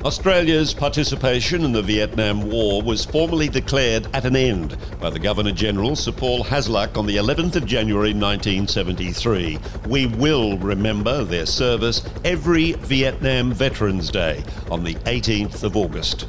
Australia's participation in the Vietnam War was formally declared at an end by the Governor-General, Sir Paul Hasluck, on the 11th of January 1973. We will remember their service every Vietnam Veterans Day on the 18th of August.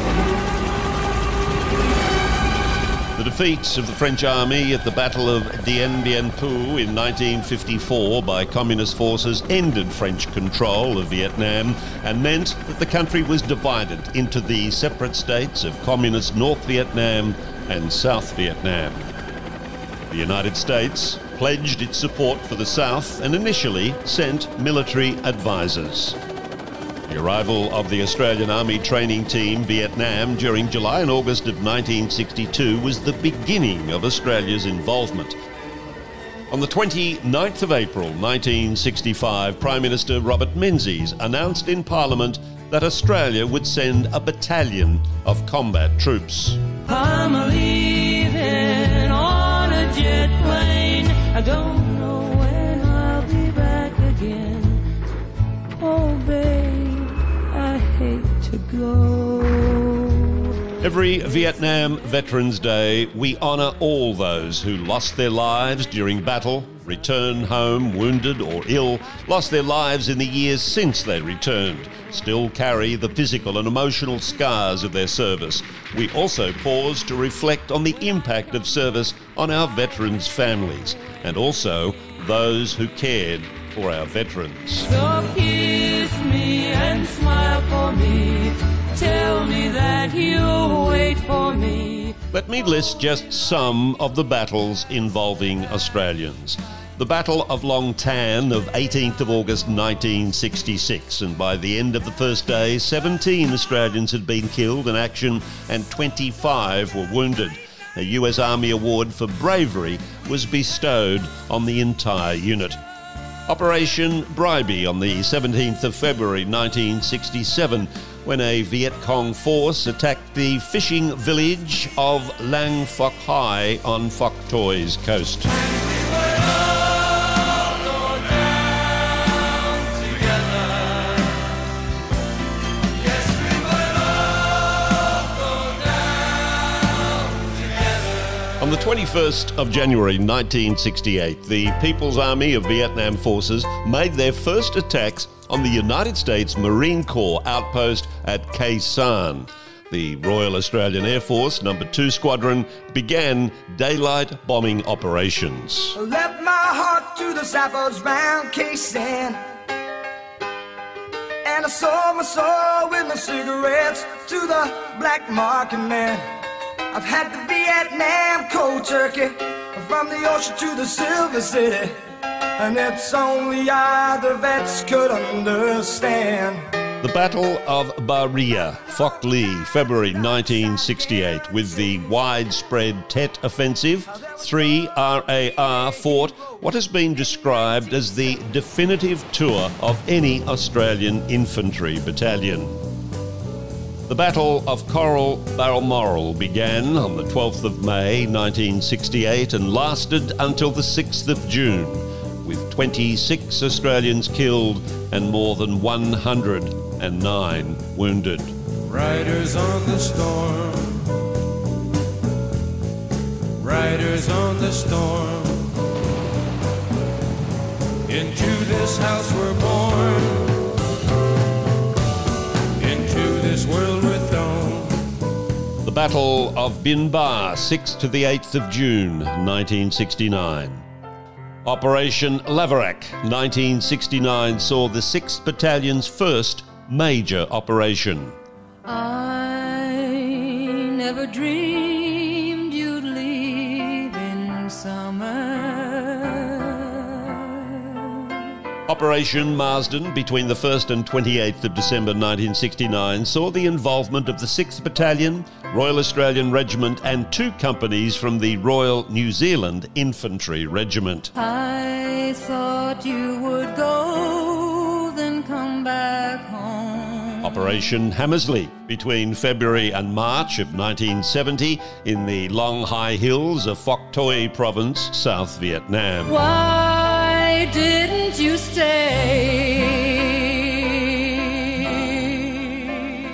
The defeat of the French army at the Battle of Dien Bien Phu in 1954 by communist forces ended French control of Vietnam and meant that the country was divided into the separate states of communist North Vietnam and South Vietnam. The United States pledged its support for the South and initially sent military advisors. The arrival of the Australian Army Training Team Vietnam during July and August of 1962 was the beginning of Australia's involvement. On the 29th of April 1965, Prime Minister Robert Menzies announced in Parliament that Australia would send a battalion of combat troops. I'm leaving on a jet plane. I don't know when I'll be back again. Oh, babe. To go. Every Vietnam Veterans Day, we honour all those who lost their lives during battle, returned home wounded or ill, lost their lives in the years since they returned, still carry the physical and emotional scars of their service. We also pause to reflect on the impact of service on our veterans' families and also those who cared for our veterans. So kiss me and smile for me. Tell me that you'll wait for me. Let me list just some of the battles involving Australians. The Battle of Long Tan of 18th of August 1966, and by the end of the first day, 17 Australians had been killed in action and 25 were wounded. A US Army award for bravery was bestowed on the entire unit. Operation Bribie on the 17th of February 1967, when a Viet Cong force attacked the fishing village of Lang Phuoc Hai on Phuoc Toi's coast. On the 21st of January 1968, the People's Army of Vietnam Forces made their first attacks on the United States Marine Corps outpost at Khe Sanh. The Royal Australian Air Force No. 2 Squadron began daylight bombing operations. I left my heart to the sappers round Khe Sanh, and I sold my soul with my cigarettes to the black market man. I've had the Vietnam cold turkey from the ocean to the Silver City, and it's only other vets could understand. The Battle of Ba Ria, Phuoc Ly, February 1968. With the widespread Tet Offensive, 3 RAR fought what has been described as the definitive tour of any Australian infantry battalion. The Battle of Coral Balmoral began on the 12th of May 1968 and lasted until the 6th of June, with 26 Australians killed and more than 109 wounded. Riders on the storm, riders on the storm, into this house we're born, into this world we're thrown. The Battle of Bin Ba, 6th to the 8th of June 1969. Operation Laverack, 1969, saw the 6th Battalion's first major operation. I never dreamed you'd leave in summer. Operation Marsden, between the 1st and 28th of December 1969, saw the involvement of the 6th Battalion, Royal Australian Regiment and 2 companies from the Royal New Zealand Infantry Regiment. I thought you would go, then come back home. Operation Hammersley, between February and March of 1970 in the Long High Hills of Phuoc Toi Province, South Vietnam. Why didn't you stay?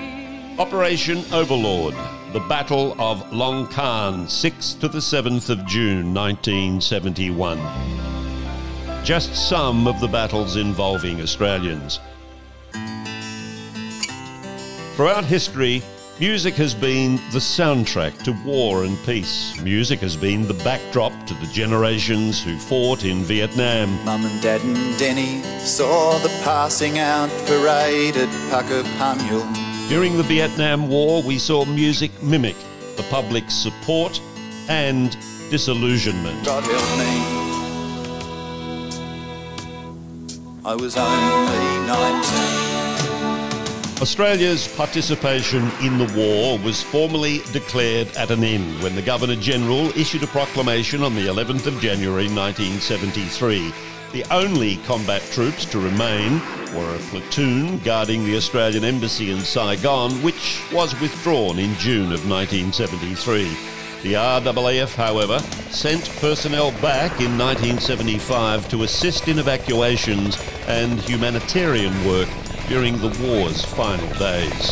Operation Overlord, the Battle of Long Khan, 6th to the 7th of June 1971. Just some of the battles involving Australians. Throughout history, music has been the soundtrack to war and peace. Music has been the backdrop to the generations who fought in Vietnam. Mum and Dad and Denny saw the passing out parade at Puckapunyal. During the Vietnam War, we saw music mimic the public's support and disillusionment. God help me, I was only 19. Australia's participation in the war was formally declared at an end when the Governor-General issued a proclamation on the 11th of January 1973. The only combat troops to remain were a platoon guarding the Australian Embassy in Saigon, which was withdrawn in June of 1973. The RAAF, however, sent personnel back in 1975 to assist in evacuations and humanitarian work during the war's final days.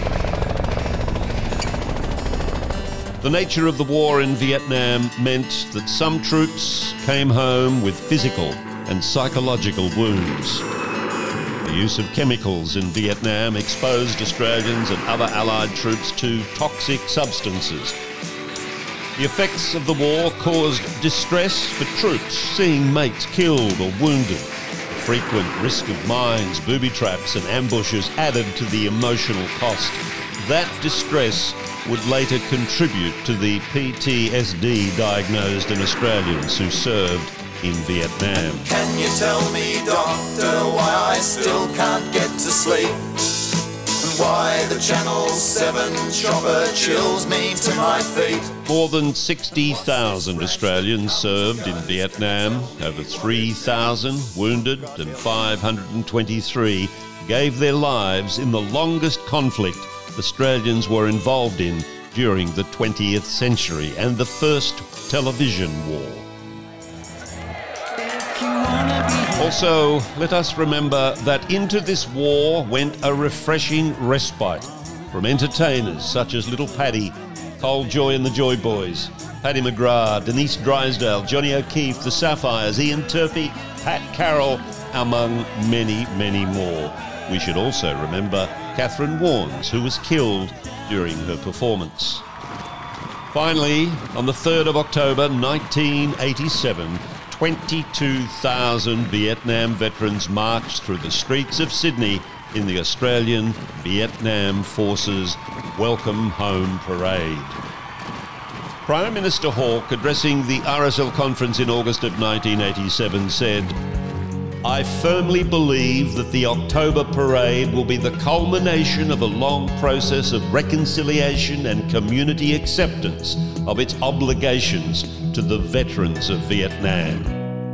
The nature of the war in Vietnam meant that some troops came home with physical and psychological wounds. The use of chemicals in Vietnam exposed Australians and other Allied troops to toxic substances. The effects of the war caused distress for troops seeing mates killed or wounded. Frequent risk of mines, booby traps and ambushes added to the emotional cost. That distress would later contribute to the PTSD diagnosed in Australians who served in Vietnam. Can you tell me, doctor, why I still can't get to sleep? And why the Channel 7 chopper chills me to my feet? More than 60,000 Australians served in Vietnam. Over 3,000 wounded and 523 gave their lives in the longest conflict Australians were involved in during the 20th century and the First Television War. Also, let us remember that into this war went a refreshing respite from entertainers such as Little Paddy, Cole Joy and the Joy Boys, Paddy McGrath, Denise Drysdale, Johnny O'Keefe, the Sapphires, Ian Turpie, Pat Carroll, among many, many more. We should also remember Catherine Warnes, who was killed during her performance. Finally, on the 3rd of October 1987, 22,000 Vietnam veterans marched through the streets of Sydney in the Australian Vietnam Forces Welcome Home Parade. Prime Minister Hawke, addressing the RSL conference in August of 1987, said, "I firmly believe that the October Parade will be the culmination of a long process of reconciliation and community acceptance of its obligations to the veterans of Vietnam."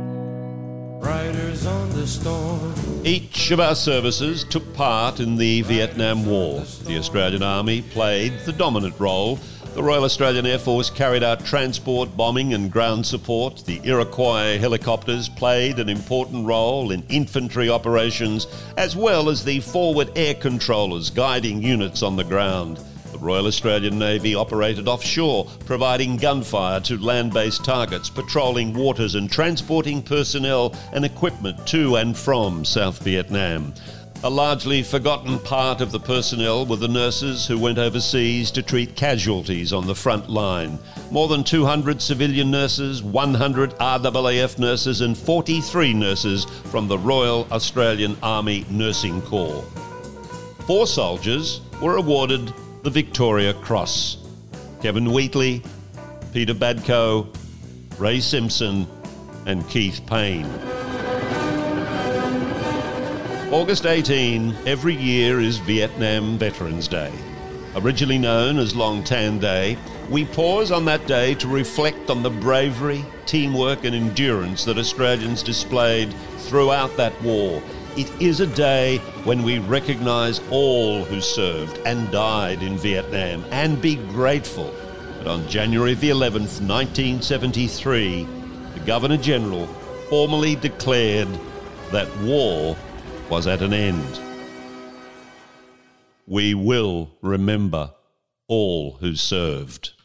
Riders on the storm. Each of our services took part in the Vietnam War. The Australian Army played the dominant role. The Royal Australian Air Force carried out transport, bombing and ground support. The Iroquois helicopters played an important role in infantry operations, as well as the forward air controllers guiding units on the ground. The Royal Australian Navy operated offshore, providing gunfire to land-based targets, patrolling waters and transporting personnel and equipment to and from South Vietnam. A largely forgotten part of the personnel were the nurses who went overseas to treat casualties on the front line. More than 200 civilian nurses, 100 RAAF nurses and 43 nurses from the Royal Australian Army Nursing Corps. 4 soldiers were awarded the Victoria Cross: Kevin Wheatley, Peter Badco, Ray Simpson and Keith Payne. August 18 every year is Vietnam Veterans Day. Originally known as Long Tan Day, we pause on that day to reflect on the bravery, teamwork and endurance that Australians displayed throughout that war. It is a day when we recognise all who served and died in Vietnam and be grateful that on January the 11th, 1973, the Governor-General formally declared that war was at an end. we will remember all who served.